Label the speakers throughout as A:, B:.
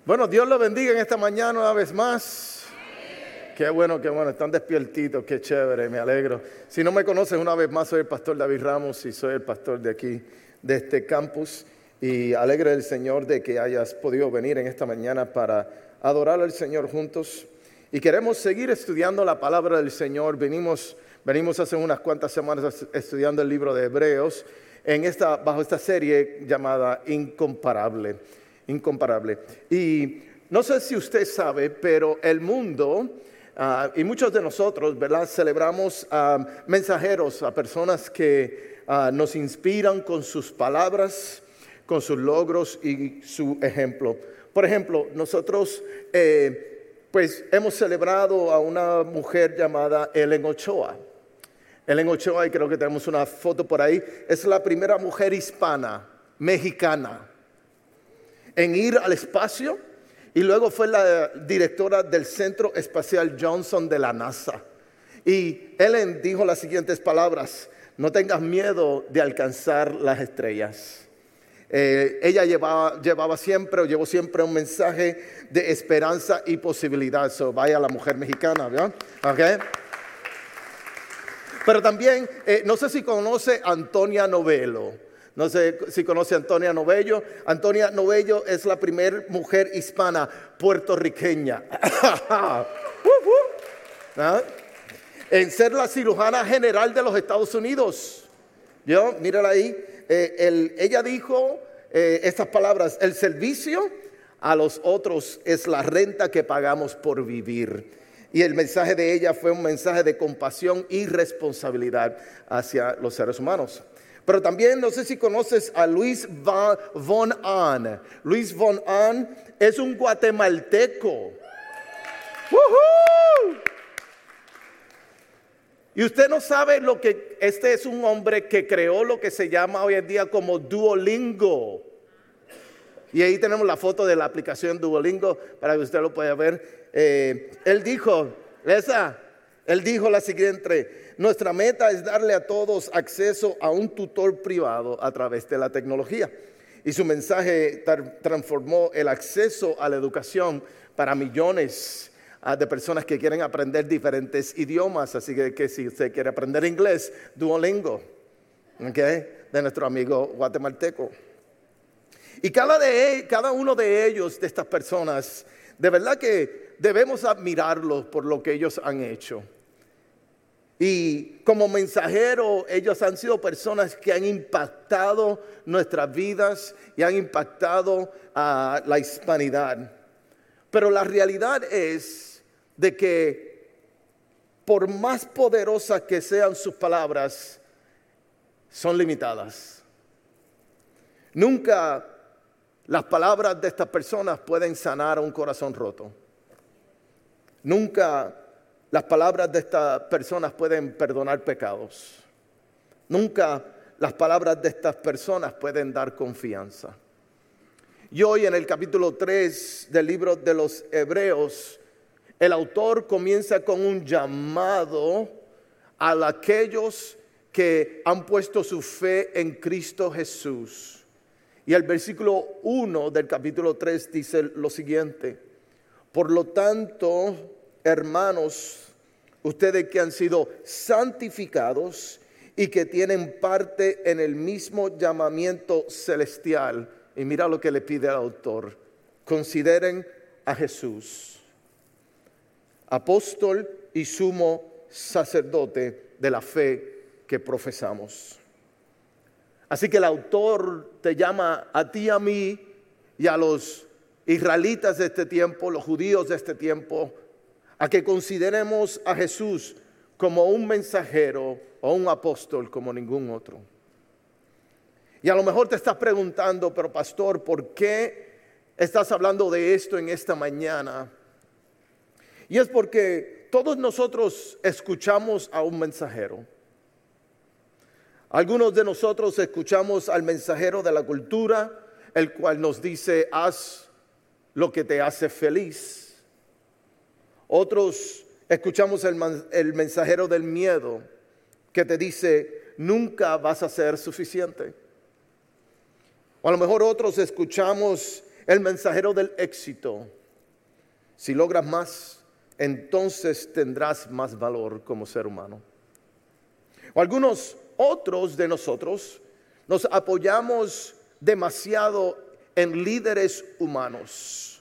A: Bueno, Dios los bendiga en esta mañana una vez más. Qué bueno, están despiertitos, qué chévere, me alegro. Si no me conoces, una vez más, soy el pastor David Ramos y soy el pastor de aquí, de este campus. Y alegre del Señor de que hayas podido venir en esta mañana para adorar al Señor juntos. Y queremos seguir estudiando la palabra del Señor. Venimos hace unas cuantas semanas estudiando el libro de Hebreos bajo esta serie llamada Incomparable. Y no sé si usted sabe, pero el mundo y muchos de nosotros, ¿verdad?, celebramos a mensajeros, a personas que nos inspiran con sus palabras, con sus logros y su ejemplo. Por ejemplo, nosotros pues hemos celebrado a una mujer llamada Ellen Ochoa. Ellen Ochoa, y creo que tenemos una foto por ahí, es la primera mujer hispana, mexicana, en ir al espacio, y luego fue la directora del Centro Espacial Johnson de la NASA. Y Ellen dijo las siguientes palabras: no tengas miedo de alcanzar las estrellas. Ella llevó siempre un mensaje de esperanza y posibilidad. Vaya la mujer mexicana, ¿verdad? Okay. Pero también, no sé si conoce a Antonia Novello. No sé si conoce a Antonia Novello. Antonia Novello es la primera mujer hispana puertorriqueña en ser la cirujana general de los Estados Unidos. Mírala ahí. Ella dijo estas palabras: el servicio a los otros es la renta que pagamos por vivir. Y el mensaje de ella fue un mensaje de compasión y responsabilidad hacia los seres humanos. Pero también, no sé si conoces a Luis von Ahn. Luis von Ahn es un guatemalteco. ¡Woohoo! Y usted no sabe este es un hombre que creó lo que se llama hoy en día como Duolingo. Y ahí tenemos la foto de la aplicación Duolingo para que usted lo pueda ver. Él dijo la siguiente: nuestra meta es darle a todos acceso a un tutor privado a través de la tecnología. Y su mensaje transformó el acceso a la educación para millones de personas que quieren aprender diferentes idiomas. Así que si usted quiere aprender inglés, Duolingo, ¿okay?, de nuestro amigo guatemalteco. Y cada uno de ellos, de estas personas, de verdad que debemos admirarlos por lo que ellos han hecho. Y como mensajeros, ellos han sido personas que han impactado nuestras vidas y han impactado a la hispanidad. Pero la realidad es de que por más poderosas que sean sus palabras, son limitadas. Nunca las palabras de estas personas pueden sanar un corazón roto. Nunca las palabras de estas personas pueden perdonar pecados. Nunca las palabras de estas personas pueden dar confianza. Y hoy en el capítulo 3 del libro de los Hebreos, el autor comienza con un llamado a aquellos que han puesto su fe en Cristo Jesús. Y el versículo 1 del capítulo 3 dice lo siguiente: por lo tanto, hermanos, ustedes que han sido santificados y que tienen parte en el mismo llamamiento celestial. Y mira lo que le pide el autor: consideren a Jesús, apóstol y sumo sacerdote de la fe que profesamos. Así que el autor te llama a ti y a mí y a los israelitas de este tiempo, los judíos de este tiempo, a que consideremos a Jesús como un mensajero o un apóstol como ningún otro. Y a lo mejor te estás preguntando: pero pastor, ¿por qué estás hablando de esto en esta mañana? Y es porque todos nosotros escuchamos a un mensajero. Algunos de nosotros escuchamos al mensajero de la cultura, el cual nos dice: haz lo que te hace feliz. Otros escuchamos el mensajero del miedo, que te dice: nunca vas a ser suficiente. O a lo mejor otros escuchamos el mensajero del éxito. Si logras más, entonces tendrás más valor como ser humano. O algunos otros de nosotros nos apoyamos demasiado en líderes humanos,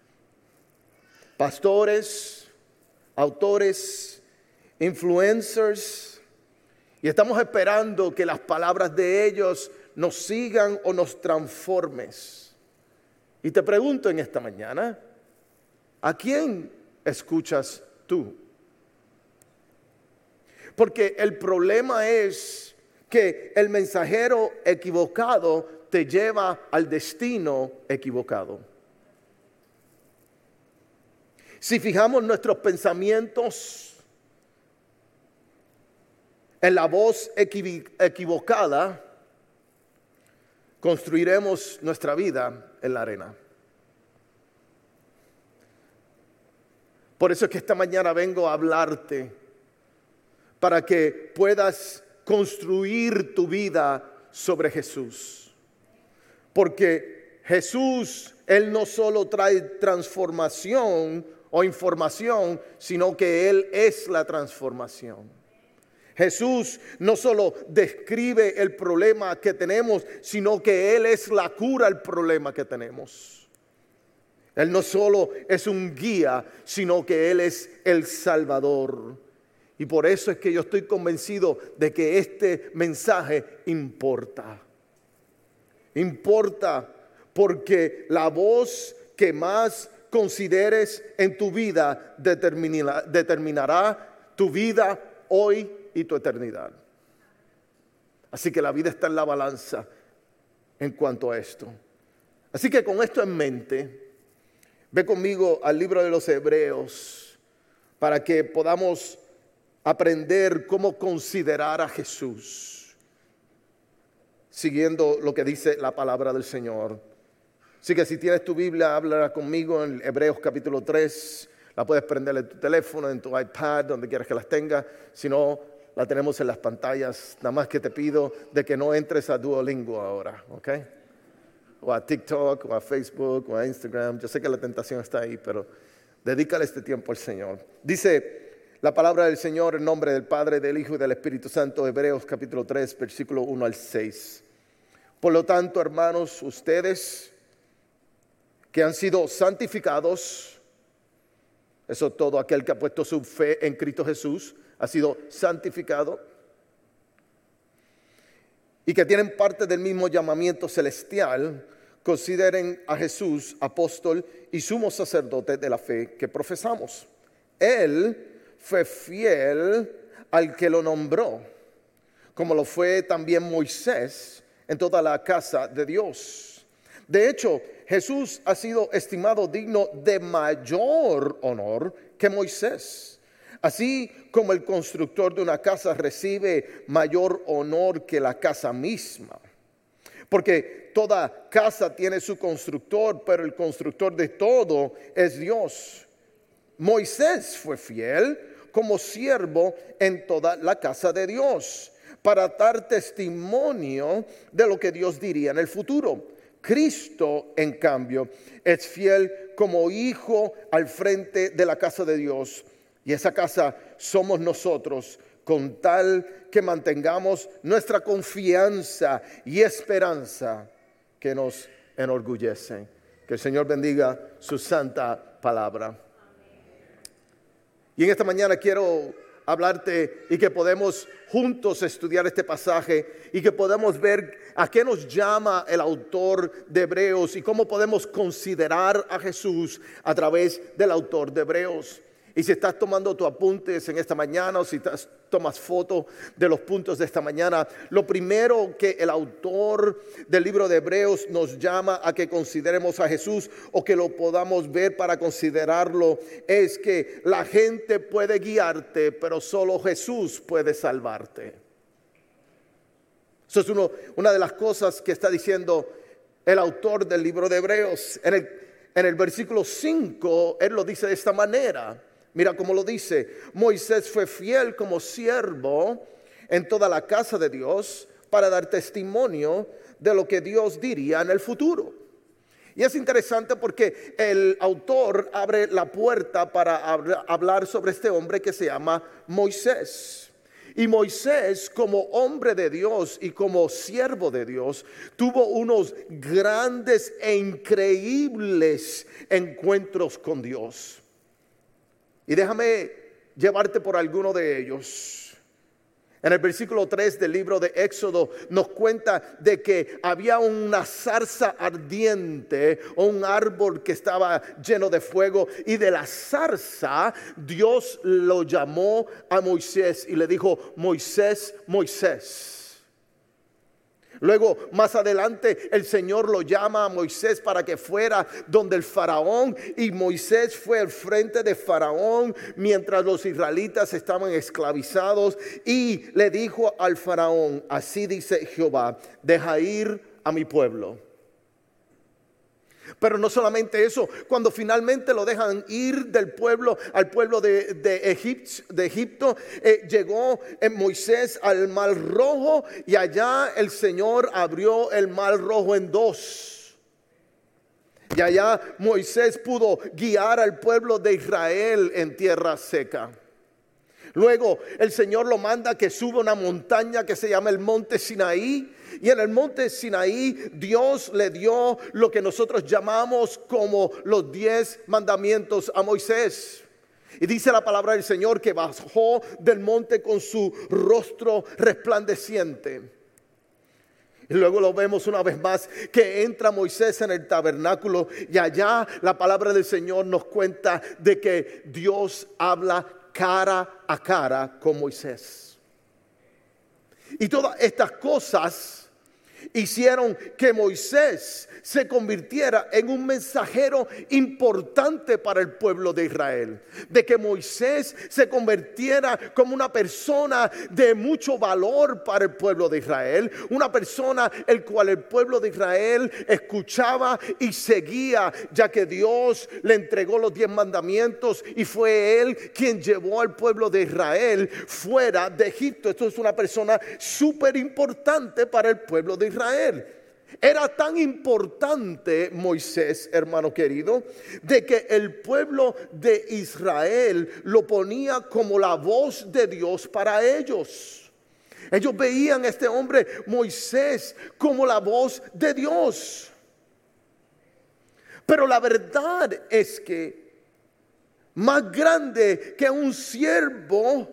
A: pastores, autores, influencers, y estamos esperando que las palabras de ellos nos sigan o nos transformen. Y te pregunto en esta mañana, ¿a quién escuchas tú? Porque el problema es que el mensajero equivocado te lleva al destino equivocado. Si fijamos nuestros pensamientos en la voz equivocada, construiremos nuestra vida en la arena. Por eso es que esta mañana vengo a hablarte para que puedas construir tu vida sobre Jesús. Porque Jesús, Él no solo trae transformación o información, sino que Él es la transformación. Jesús no solo describe el problema que tenemos, sino que Él es la cura al problema que tenemos. Él no solo es un guía, sino que Él es el Salvador. Y por eso es que yo estoy convencido de que este mensaje importa. Importa porque la voz que más consideres en tu vida determinará tu vida hoy y tu eternidad. Así que la vida está en la balanza en cuanto a esto. Así que con esto en mente, ve conmigo al libro de los Hebreos para que podamos aprender cómo considerar a Jesús, siguiendo lo que dice la palabra del Señor. Así que si tienes tu Biblia, háblala conmigo en Hebreos capítulo 3. La puedes prender en tu teléfono, en tu iPad, donde quieras que las tengas. Si no, la tenemos en las pantallas. Nada más que te pido de que no entres a Duolingo ahora, ¿ok? O a TikTok, o a Facebook, o a Instagram. Yo sé que la tentación está ahí, pero dedícale este tiempo al Señor. Dice la palabra del Señor en nombre del Padre, del Hijo y del Espíritu Santo, Hebreos capítulo 3, versículo 1 al 6. Por lo tanto, hermanos, ustedes que han sido santificados, eso todo aquel que ha puesto su fe en Cristo Jesús, ha sido santificado, y que tienen parte del mismo llamamiento celestial, consideren a Jesús apóstol y sumo sacerdote de la fe que profesamos. Él fue fiel al que lo nombró, como lo fue también Moisés en toda la casa de Dios. De hecho, Jesús ha sido estimado digno de mayor honor que Moisés. Así como el constructor de una casa recibe mayor honor que la casa misma. Porque toda casa tiene su constructor, pero el constructor de todo es Dios. Moisés fue fiel como siervo en toda la casa de Dios, para dar testimonio de lo que Dios diría en el futuro. Cristo, en cambio, es fiel como hijo al frente de la casa de Dios. Y esa casa somos nosotros, con tal que mantengamos nuestra confianza y esperanza que nos enorgullecen. Que el Señor bendiga su santa palabra. Y en esta mañana quiero hablarte y que podemos juntos estudiar este pasaje y que podamos ver a qué nos llama el autor de Hebreos y cómo podemos considerar a Jesús a través del autor de Hebreos. Y si estás tomando tus apuntes en esta mañana o si tomas foto de los puntos de esta mañana, lo primero que el autor del libro de Hebreos nos llama a que consideremos a Jesús o que lo podamos ver para considerarlo es que la gente puede guiarte, pero solo Jesús puede salvarte. Eso es una de las cosas que está diciendo el autor del libro de Hebreos. En el versículo 5, él lo dice de esta manera. Mira cómo lo dice: Moisés fue fiel como siervo en toda la casa de Dios para dar testimonio de lo que Dios diría en el futuro. Y es interesante porque el autor abre la puerta para hablar sobre este hombre que se llama Moisés. Y Moisés, como hombre de Dios y como siervo de Dios, tuvo unos grandes e increíbles encuentros con Dios. Y déjame llevarte por alguno de ellos. En el versículo 3 del libro de Éxodo nos cuenta de que había una zarza ardiente o un árbol que estaba lleno de fuego, y de la zarza Dios lo llamó a Moisés y le dijo: Moisés, Moisés. Luego, más adelante, el Señor lo llama a Moisés para que fuera donde el faraón, y Moisés fue al frente de faraón mientras los israelitas estaban esclavizados, y le dijo al faraón: así dice Jehová, deja ir a mi pueblo. Pero no solamente eso, cuando finalmente lo dejan ir del pueblo al pueblo de Egipto, llegó Moisés al Mar Rojo, y allá el Señor abrió el Mar Rojo en dos. Y allá Moisés pudo guiar al pueblo de Israel en tierra seca. Luego el Señor lo manda que suba una montaña que se llama el monte Sinaí. Y en el monte Sinaí Dios le dio lo que nosotros llamamos como los 10 mandamientos a Moisés. Y dice la palabra del Señor que bajó del monte con su rostro resplandeciente. Y luego lo vemos una vez más que entra Moisés en el tabernáculo, y allá la palabra del Señor nos cuenta de que Dios habla cara a cara con Moisés. Y todas estas cosas hicieron que Moisés se convirtiera en un mensajero importante para el pueblo de Israel. De que Moisés se convirtiera como una persona de mucho valor para el pueblo de Israel. Una persona el cual el pueblo de Israel escuchaba y seguía, ya que Dios le entregó los 10 mandamientos y fue él quien llevó al pueblo de Israel fuera de Egipto. Esto es una persona súper importante para el pueblo de Israel. Era tan importante Moisés, hermano querido, de que el pueblo de Israel lo ponía como la voz de Dios para ellos. Ellos veían a este hombre Moisés como la voz de Dios. Pero la verdad es que más grande que un siervo,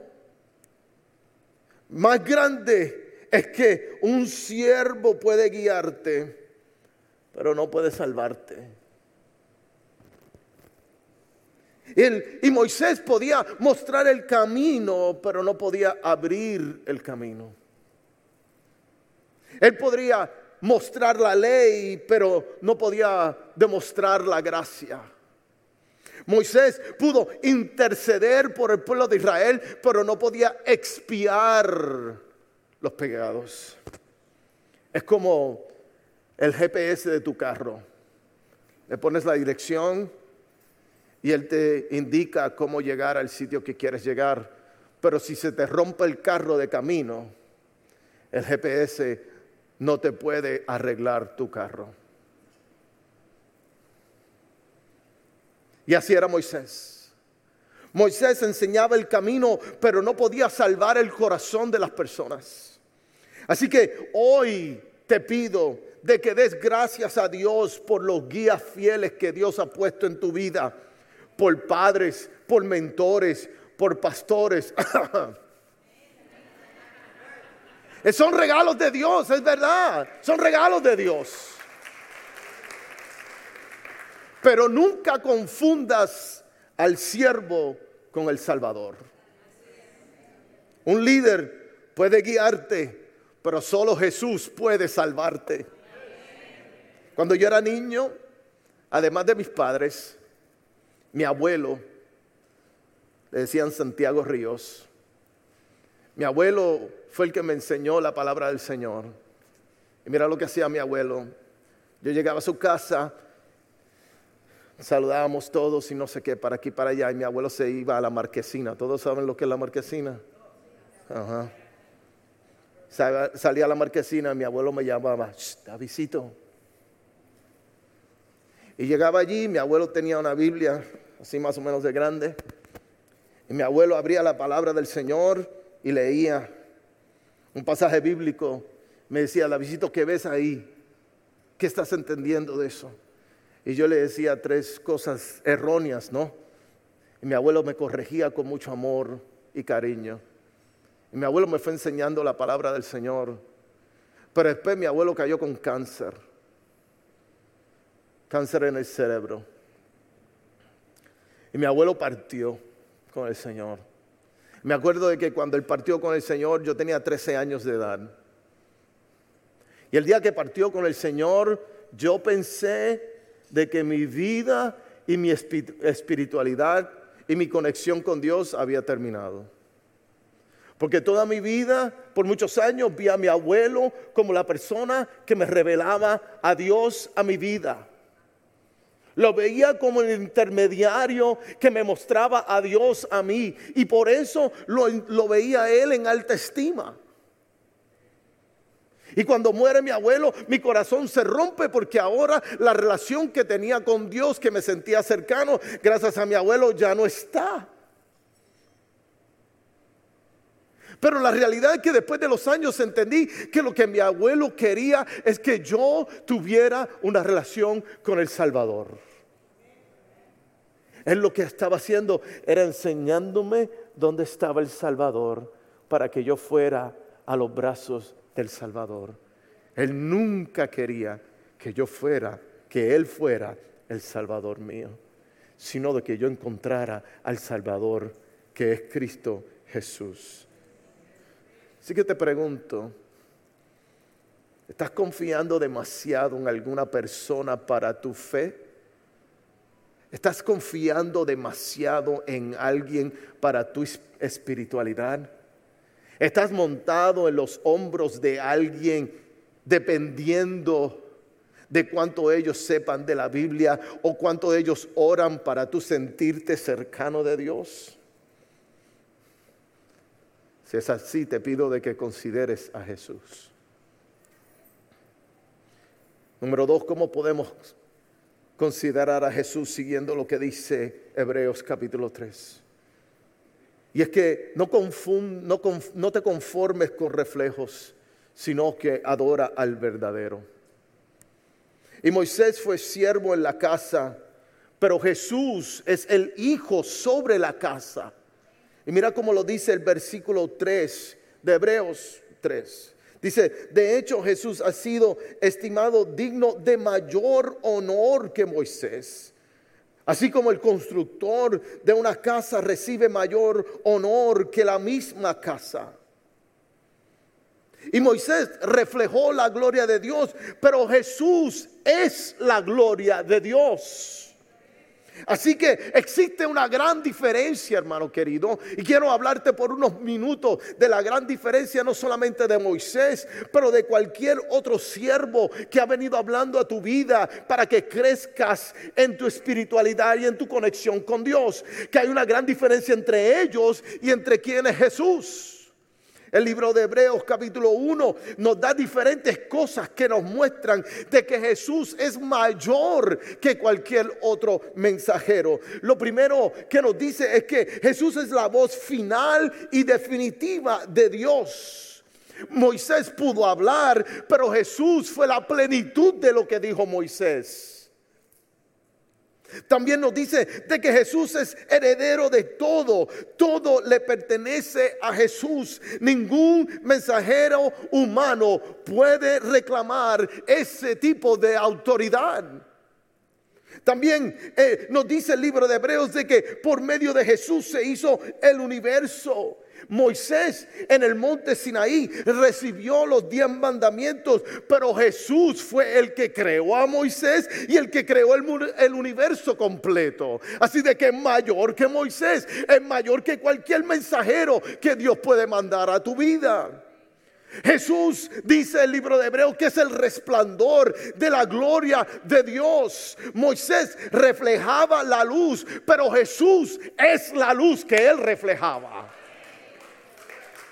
A: más grande es que un siervo puede guiarte, pero no puede salvarte. Y Moisés podía mostrar el camino, pero no podía abrir el camino. Él podría mostrar la ley, pero no podía demostrar la gracia. Moisés pudo interceder por el pueblo de Israel, pero no podía expiar los pecados. Es como el GPS de tu carro. Le pones la dirección y él te indica cómo llegar al sitio que quieres llegar. Pero si se te rompe el carro de camino, el GPS no te puede arreglar tu carro. Y así era Moisés. Moisés enseñaba el camino, pero no podía salvar el corazón de las personas. Así que hoy te pido de que des gracias a Dios por los guías fieles que Dios ha puesto en tu vida, por padres, por mentores, por pastores. Son regalos de Dios, es verdad, son regalos de Dios. Pero nunca confundas al siervo con el Salvador. Un líder puede guiarte, pero solo Jesús puede salvarte. Cuando yo era niño, además de mis padres, mi abuelo, le decían Santiago Ríos. Mi abuelo fue el que me enseñó la palabra del Señor. Y mira lo que hacía mi abuelo. Yo llegaba a su casa, saludábamos todos y no sé qué, para aquí, para allá. Y mi abuelo se iba a la marquesina. ¿Todos saben lo que es la marquesina? Ajá. Salía a la marquesina, mi abuelo me llamaba: Davidcito. Y llegaba allí, mi abuelo tenía una Biblia, así más o menos de grande. Y mi abuelo abría la palabra del Señor y leía un pasaje bíblico. Me decía, Davidito, ¿qué ves ahí? ¿Qué estás entendiendo de eso? Y yo le decía 3 cosas erróneas, ¿no? Y mi abuelo me corregía con mucho amor y cariño. Y mi abuelo me fue enseñando la palabra del Señor. Pero después mi abuelo cayó con cáncer. Cáncer en el cerebro. Y mi abuelo partió con el Señor. Me acuerdo de que cuando él partió con el Señor, yo tenía 13 años de edad. Y el día que partió con el Señor, yo pensé de que mi vida y mi espiritualidad y mi conexión con Dios había terminado. Porque toda mi vida, por muchos años, vi a mi abuelo como la persona que me revelaba a Dios a mi vida. Lo veía como el intermediario que me mostraba a Dios a mí. Y por eso lo veía a él en alta estima. Y cuando muere mi abuelo, mi corazón se rompe porque ahora la relación que tenía con Dios, que me sentía cercano, gracias a mi abuelo, ya no está. Pero la realidad es que después de los años entendí que lo que mi abuelo quería es que yo tuviera una relación con el Salvador. Él lo que estaba haciendo era enseñándome dónde estaba el Salvador para que yo fuera a los brazos del Salvador. Él nunca quería que Él fuera el Salvador mío, sino de que yo encontrara al Salvador que es Cristo Jesús. Así que te pregunto, ¿estás confiando demasiado en alguna persona para tu fe? ¿Estás confiando demasiado en alguien para tu espiritualidad? ¿Estás montado en los hombros de alguien dependiendo de cuánto ellos sepan de la Biblia o cuánto ellos oran para tú sentirte cercano de Dios? Si es así, te pido de que consideres a Jesús. Número 2, ¿cómo podemos considerar a Jesús siguiendo lo que dice Hebreos capítulo 3? Y es que no te conformes con reflejos, sino que adora al verdadero. Y Moisés fue siervo en la casa, pero Jesús es el hijo sobre la casa. Y mira cómo lo dice el versículo 3 de Hebreos 3. Dice, de hecho Jesús ha sido estimado digno de mayor honor que Moisés. Así como el constructor de una casa recibe mayor honor que la misma casa. Y Moisés reflejó la gloria de Dios, pero Jesús es la gloria de Dios. Así que existe una gran diferencia, hermano querido, y quiero hablarte por unos minutos de la gran diferencia no solamente de Moisés, pero de cualquier otro siervo que ha venido hablando a tu vida para que crezcas en tu espiritualidad y en tu conexión con Dios. Que hay una gran diferencia entre ellos y entre quién es Jesús. El libro de Hebreos capítulo 1 nos da diferentes cosas que nos muestran de que Jesús es mayor que cualquier otro mensajero. Lo primero que nos dice es que Jesús es la voz final y definitiva de Dios. Moisés pudo hablar, pero Jesús fue la plenitud de lo que dijo Moisés. También nos dice de que Jesús es heredero de todo. Todo le pertenece a Jesús. Ningún mensajero humano puede reclamar ese tipo de autoridad. También nos dice el libro de Hebreos de que por medio de Jesús se hizo el universo. Moisés en el monte Sinaí recibió los 10 mandamientos, pero Jesús fue el que creó a Moisés y el que creó el universo completo. Así de que es mayor que Moisés, es mayor que cualquier mensajero que Dios puede mandar a tu vida. Jesús, dice el libro de Hebreos, que es el resplandor de la gloria de Dios. Moisés reflejaba la luz, pero Jesús es la luz que él reflejaba.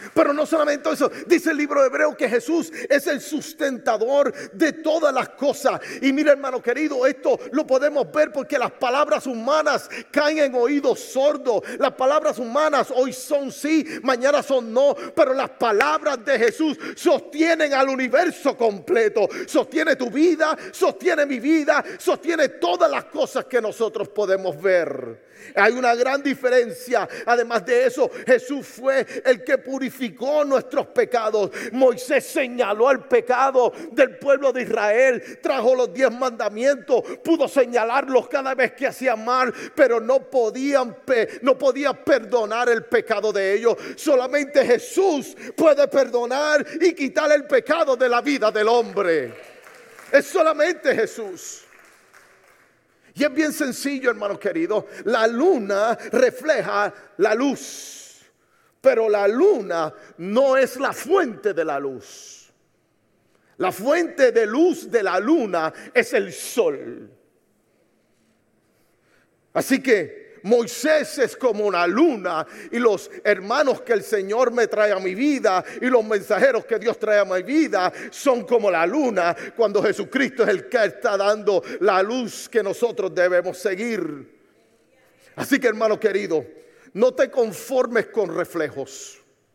A: Pero no solamente eso, dice el libro de Hebreos que Jesús es el sustentador de todas las cosas. Y mira, hermano querido, esto lo podemos ver porque las palabras humanas caen en oídos sordos. Las palabras humanas hoy son sí, mañana son no, pero las palabras de Jesús sostienen al universo completo. Sostiene tu vida, sostiene mi vida, sostiene todas las cosas que nosotros podemos ver. Hay una gran diferencia. Además de eso, Jesús fue el que purificó nuestros pecados. Moisés señaló el pecado del pueblo de Israel, trajo los 10 mandamientos, pudo señalarlos cada vez que hacían mal, pero no podía perdonar el pecado de ellos. Solamente Jesús puede perdonar y quitar el pecado de la vida del hombre. Es solamente Jesús. Y es bien sencillo, hermano querido. La luna refleja la luz, pero la luna no es la fuente de la luz. La fuente de luz de la luna es el sol. Así que Moisés es como una luna, y los hermanos que el Señor me trae a mi vida y los mensajeros que Dios trae a mi vida son como la luna, cuando Jesucristo es el que está dando la luz que nosotros debemos seguir. Así que, hermano querido, no te conformes con reflejos.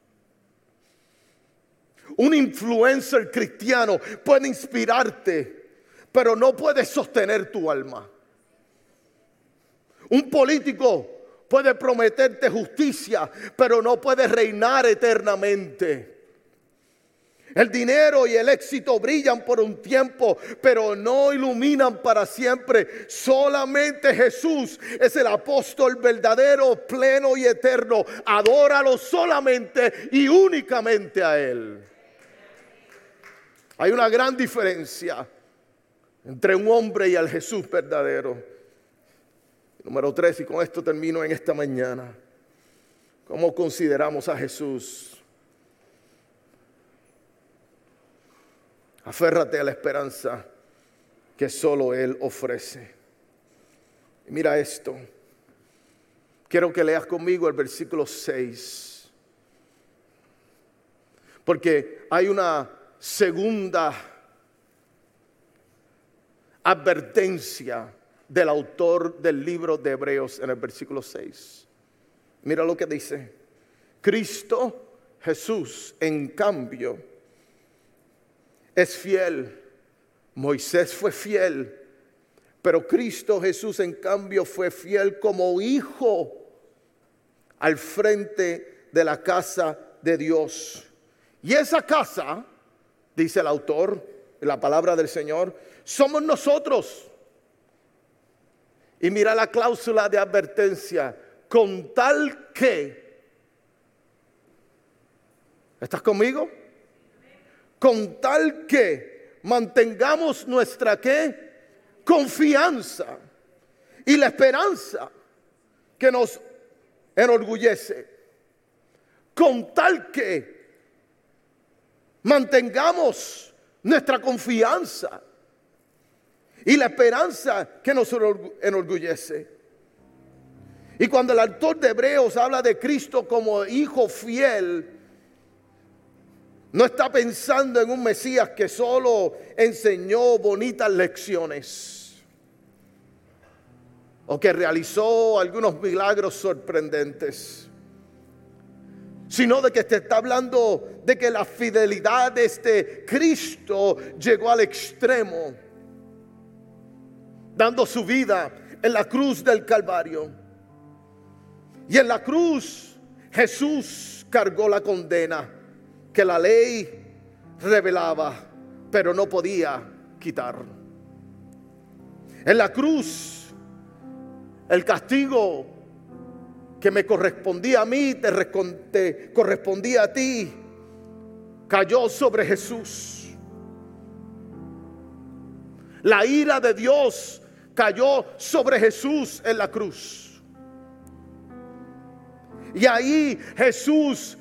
A: Un influencer cristiano puede inspirarte, pero no puede sostener tu alma. Un político puede prometerte justicia, pero no puede reinar eternamente. El dinero y el éxito brillan por un tiempo, pero no iluminan para siempre. Solamente Jesús es el apóstol verdadero, pleno y eterno. Adóralo solamente y únicamente a Él. Hay una gran diferencia entre un hombre y al Jesús verdadero. Número 3, y con esto termino en esta mañana. ¿Cómo consideramos a Jesús? Aférrate a la esperanza que solo Él ofrece. Y mira esto. Quiero que leas conmigo el versículo 6. Porque hay una segunda advertencia del autor del libro de Hebreos en el versículo 6. Mira lo que dice. Cristo Jesús, en cambio, es fiel. Moisés fue fiel, pero Cristo Jesús, en cambio, fue fiel como hijo al frente de la casa de Dios. Y esa casa, dice el autor, en la palabra del Señor, somos nosotros. Y mira la cláusula de advertencia. Con tal que, ¿estás conmigo? Con tal que mantengamos nuestra ¿qué? Confianza y la esperanza que nos enorgullece. Con tal que mantengamos nuestra confianza y la esperanza que nos enorgullece. Y cuando el autor de Hebreos habla de Cristo como hijo fiel, no está pensando en un Mesías que solo enseñó bonitas lecciones o que realizó algunos milagros sorprendentes, sino de que te está hablando de que la fidelidad de este Cristo llegó al extremo, dando su vida en la cruz del Calvario. Y en la cruz Jesús cargó la condena que la ley revelaba, pero no podía quitar. En la cruz el castigo que me correspondía a mí, te correspondía a ti, cayó sobre Jesús. La ira de Dios cayó sobre Jesús en la cruz. Y ahí Jesús,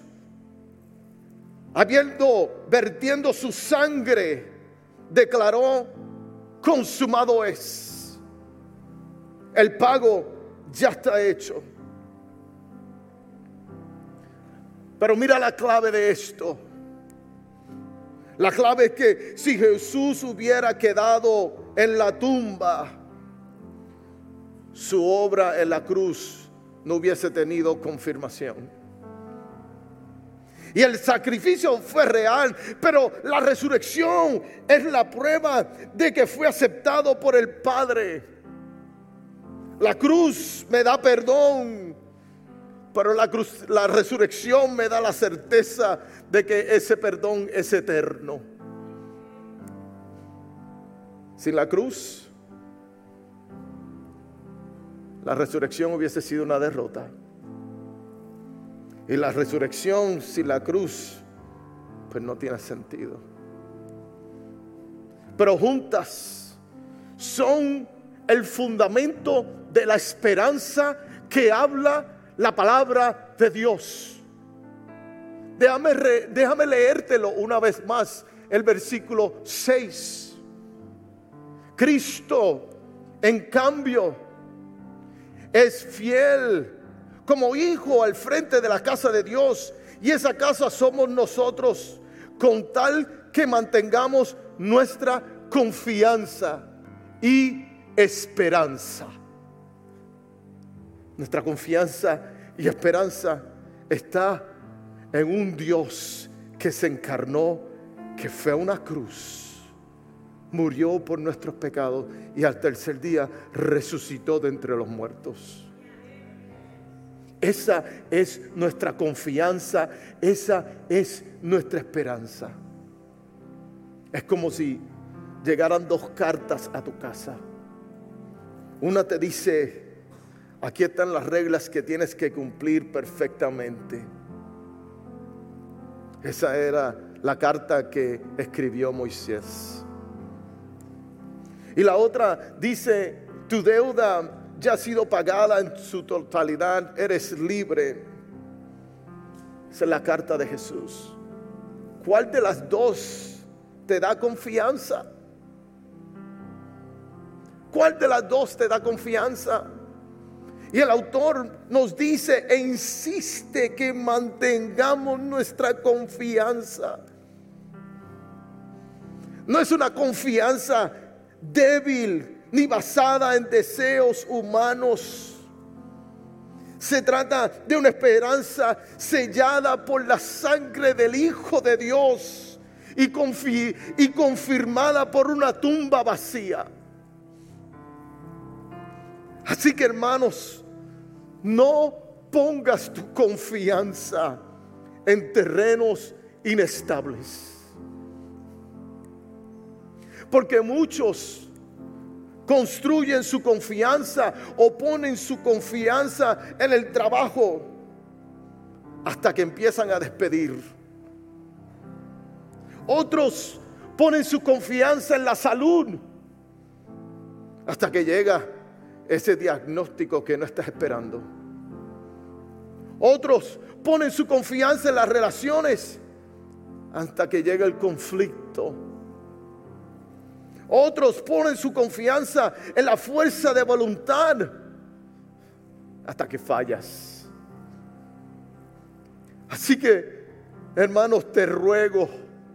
A: vertiendo su sangre, declaró: consumado es. El pago ya está hecho. Pero mira la clave de esto. La clave es que si Jesús hubiera quedado en la tumba, su obra en la cruz no hubiese tenido confirmación. Y el sacrificio fue real, pero la resurrección es la prueba de que fue aceptado por el Padre. La cruz me da perdón, pero la resurrección me da la certeza de que ese perdón es eterno. Sin la cruz, la resurrección hubiese sido una derrota. Y la resurrección sin la cruz, pues no tiene sentido. Pero juntas son el fundamento de la esperanza que habla la palabra de Dios. Déjame leértelo una vez más, el versículo 6. Cristo, en cambio, es fiel como hijo al frente de la casa de Dios, y esa casa somos nosotros, con tal que mantengamos nuestra confianza y esperanza. Nuestra confianza y esperanza está en un Dios que se encarnó, que fue a una cruz, murió por nuestros pecados y al tercer día resucitó de entre los muertos. Esa es nuestra confianza, esa es nuestra esperanza. Es como si llegaran dos cartas a tu casa. Una te dice: aquí están las reglas que tienes que cumplir perfectamente. Esa era la carta que escribió Moisés. Y la otra dice: tu deuda ya ha sido pagada en su totalidad, eres libre. Esa es la carta de Jesús. ¿Cuál de las dos te da confianza? ¿Cuál de las dos te da confianza? Y el autor nos dice e insiste que mantengamos nuestra confianza. No es una confianza débil ni basada en deseos humanos. Se trata de una esperanza sellada por la sangre del Hijo de Dios y confirmada por una tumba vacía. Así que, hermanos, no pongas tu confianza en terrenos inestables, porque muchos construyen su confianza o ponen su confianza en el trabajo hasta que empiezan a despedir. Otros ponen su confianza en la salud hasta que llega ese diagnóstico que no estás esperando. Otros ponen su confianza en las relaciones hasta que llega el conflicto. Otros ponen su confianza en la fuerza de voluntad hasta que fallas. Así que, hermanos, te ruego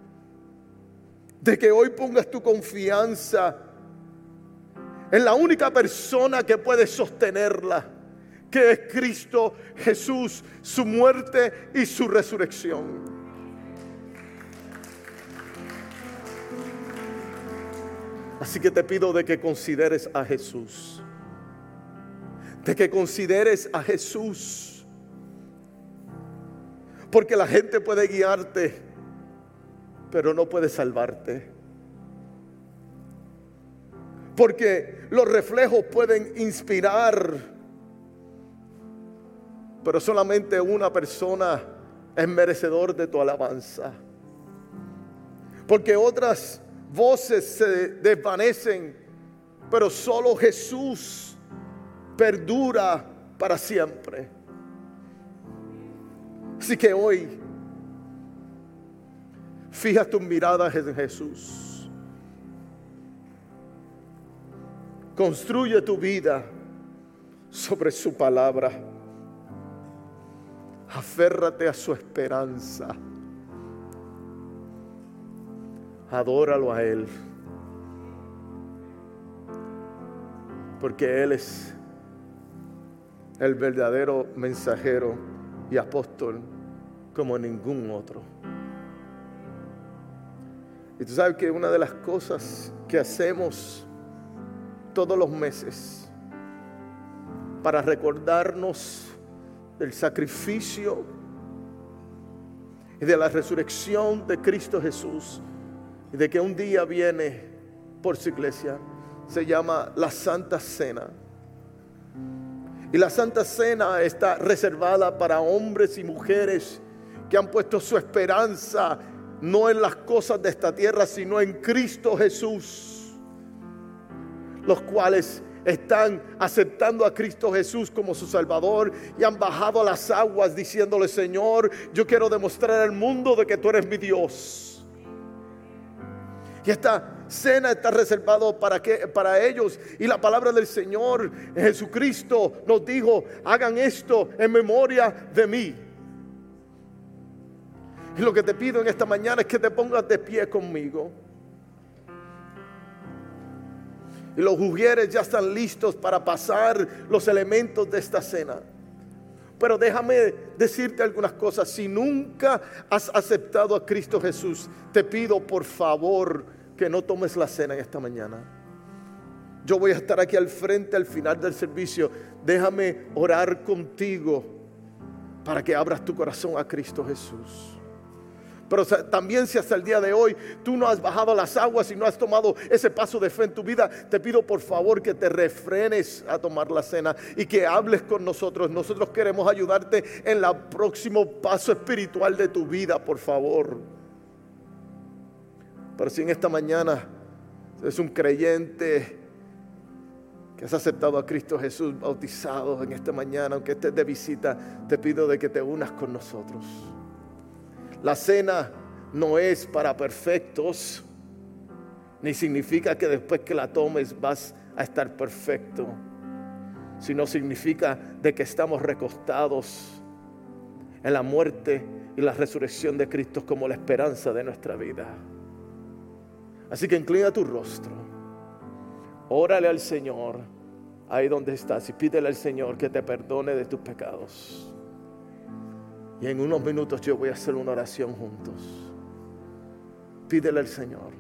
A: de que hoy pongas tu confianza en la única persona que puede sostenerla, que es Cristo Jesús, su muerte y su resurrección. Así que te pido de que consideres a Jesús. De que consideres a Jesús. Porque la gente puede guiarte, pero no puede salvarte. Porque los reflejos pueden inspirar, pero solamente una persona es merecedor de tu alabanza. Porque otras voces se desvanecen, pero solo Jesús perdura para siempre. Así que hoy fija tus miradas en Jesús. Construye tu vida sobre su palabra. Aférrate a su esperanza. Adóralo a Él. Porque Él es el verdadero mensajero y apóstol como ningún otro. Y tú sabes que una de las cosas que hacemos todos los meses para recordarnos del sacrificio y de la resurrección de Cristo Jesús y de que un día viene por su iglesia, se llama la Santa Cena. Y la Santa Cena está reservada para hombres y mujeres que han puesto su esperanza no en las cosas de esta tierra, sino en Cristo Jesús, los cuales están aceptando a Cristo Jesús como su Salvador y han bajado a las aguas diciéndole: Señor, yo quiero demostrar al mundo de que tú eres mi Dios. Y esta cena está reservada para ellos. Y la palabra del Señor Jesucristo nos dijo: hagan esto en memoria de mí. Y lo que te pido en esta mañana es que te pongas de pie conmigo. Y los ujieres ya están listos para pasar los elementos de esta cena. Pero déjame decirte algunas cosas. Si nunca has aceptado a Cristo Jesús, te pido por favor que no tomes la cena en esta mañana. Yo voy a estar aquí al frente al final del servicio. Déjame orar contigo para que abras tu corazón a Cristo Jesús. Pero también, si hasta el día de hoy tú no has bajado las aguas y no has tomado ese paso de fe en tu vida, te pido por favor que te refrenes a tomar la cena y que hables con nosotros. Nosotros queremos ayudarte en el próximo paso espiritual de tu vida, por favor. Pero si en esta mañana eres un creyente que has aceptado a Cristo Jesús, bautizado en esta mañana, aunque estés de visita, te pido de que te unas con nosotros. La cena no es para perfectos, ni significa que después que la tomes vas a estar perfecto, sino significa de que estamos recostados en la muerte y la resurrección de Cristo como la esperanza de nuestra vida. Así que inclina tu rostro, órale al Señor ahí donde estás y pídele al Señor que te perdone de tus pecados. Y en unos minutos yo voy a hacer una oración juntos. Pídele al Señor.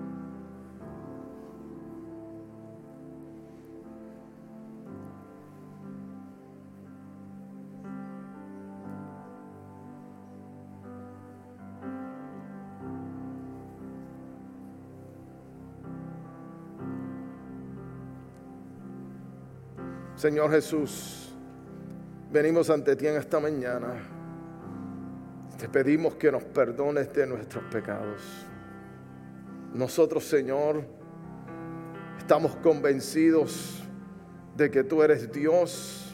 A: Señor Jesús, venimos ante ti en esta mañana. Te pedimos que nos perdones de nuestros pecados. Nosotros, Señor, estamos convencidos de que tú eres Dios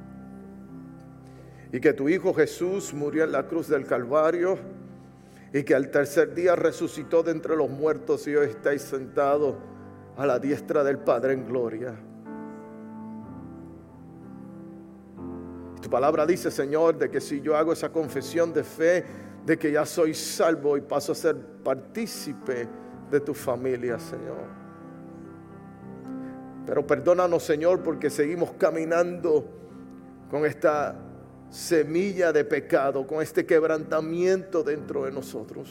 A: y que tu Hijo Jesús murió en la cruz del Calvario y que al tercer día resucitó de entre los muertos y hoy estáis sentado a la diestra del Padre en gloria. Tu palabra dice, Señor, de que si yo hago esa confesión de fe, de que ya soy salvo y paso a ser partícipe de tu familia, Señor. Pero perdónanos, Señor, porque seguimos caminando con esta semilla de pecado, con este quebrantamiento dentro de nosotros,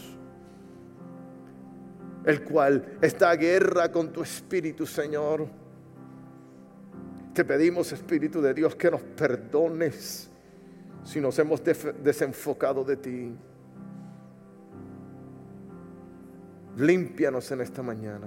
A: el cual esta guerra con tu espíritu, Señor. Te pedimos, Espíritu de Dios, que nos perdones si nos hemos desenfocado de ti. Límpianos en esta mañana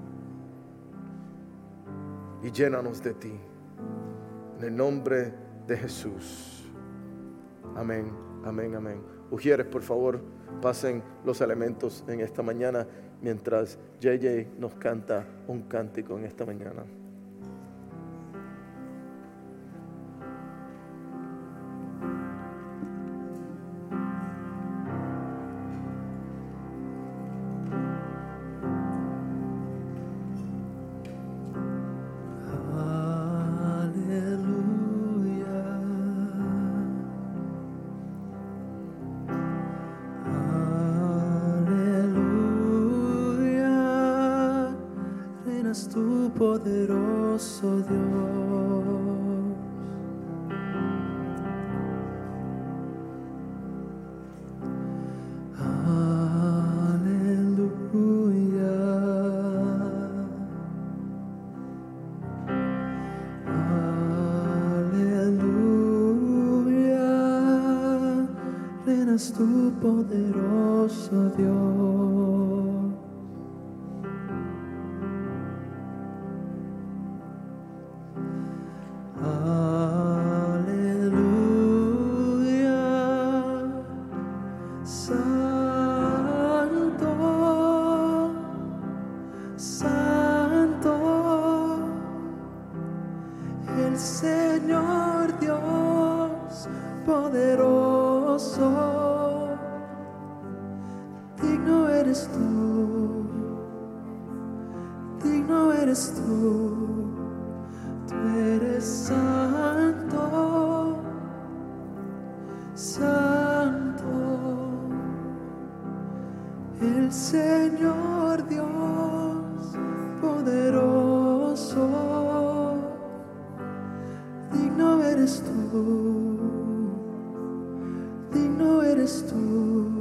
A: y llénanos de ti. En el nombre de Jesús. Amén, amén, amén. Ujieres, por favor, pasen los elementos en esta mañana mientras JJ nos canta un cántico en esta mañana.
B: poderoso Dios. Reinas tú, poderoso Dios. Aleluya, santo, santo, el Señor Dios poderoso. Digno eres tú, tú eres santo, santo, el Señor Dios poderoso. Digno eres tú, digno eres tú.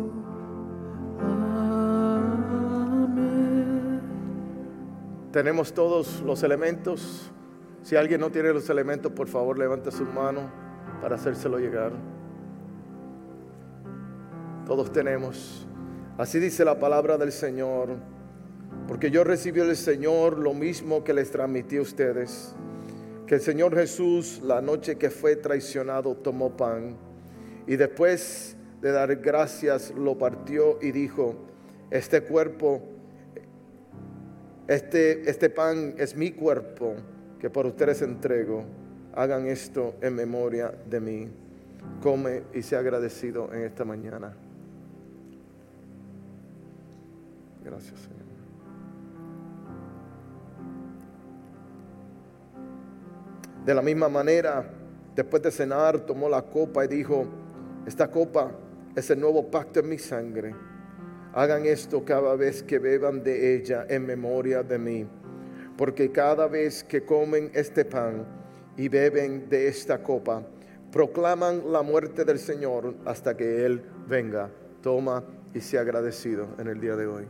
A: Tenemos todos los elementos. Si alguien no tiene los elementos, por favor levante su mano para hacérselo llegar. Todos tenemos. Así dice la palabra del Señor. Porque yo recibí del Señor lo mismo que les transmití a ustedes. Que el Señor Jesús, la noche que fue traicionado, tomó pan. Y después de dar gracias, lo partió y dijo: este pan es mi cuerpo que por ustedes entrego. Hagan esto en memoria de mí. Come y sea agradecido en esta mañana. Gracias, Señor. De la misma manera, después de cenar, tomó la copa y dijo: esta copa es el nuevo pacto en mi sangre. Hagan esto cada vez que beban de ella en memoria de mí. Porque cada vez que comen este pan y beben de esta copa, proclaman la muerte del Señor hasta que Él venga. Toma y sea agradecido en el día de hoy.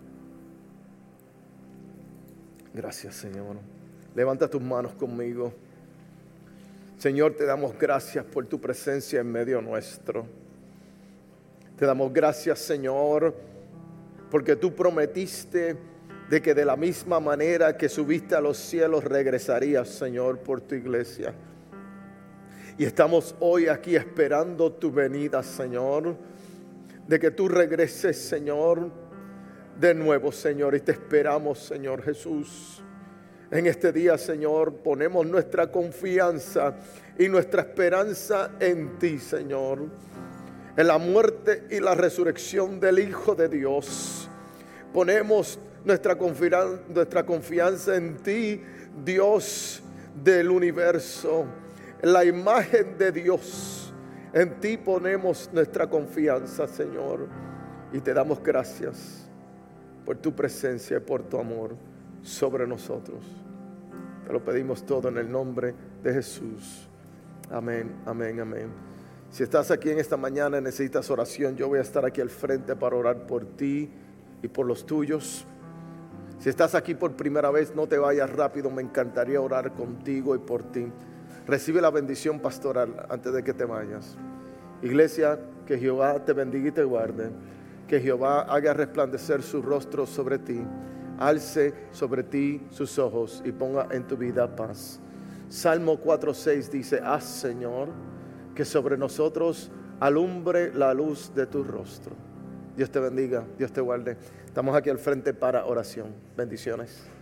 A: Gracias, Señor. Levanta tus manos conmigo. Señor, te damos gracias por tu presencia en medio nuestro. Te damos gracias, Señor, porque tú prometiste de que de la misma manera que subiste a los cielos regresarías, Señor, por tu iglesia. Y estamos hoy aquí esperando tu venida, Señor, de que tú regreses, Señor, de nuevo, Señor, y te esperamos, Señor Jesús. En este día, Señor, ponemos nuestra confianza y nuestra esperanza en ti, Señor, en la muerte y la resurrección del Hijo de Dios. Ponemos nuestra confianza en ti, Dios del universo, en la imagen de Dios. En ti ponemos nuestra confianza, Señor, y te damos gracias por tu presencia y por tu amor sobre nosotros. Te lo pedimos todo en el nombre de Jesús. Amén, amén, amén. Si estás aquí en esta mañana y necesitas oración, yo voy a estar aquí al frente para orar por ti y por los tuyos. Si estás aquí por primera vez, no te vayas rápido, me encantaría orar contigo y por ti. Recibe la bendición pastoral antes de que te vayas. Iglesia, que Jehová te bendiga y te guarde. Que Jehová haga resplandecer su rostro sobre ti, alce sobre ti sus ojos y ponga en tu vida paz. Salmo 4:6 dice: haz, Señor, que sobre nosotros alumbre la luz de tu rostro. Dios te bendiga, Dios te guarde. Estamos aquí al frente para oración. Bendiciones.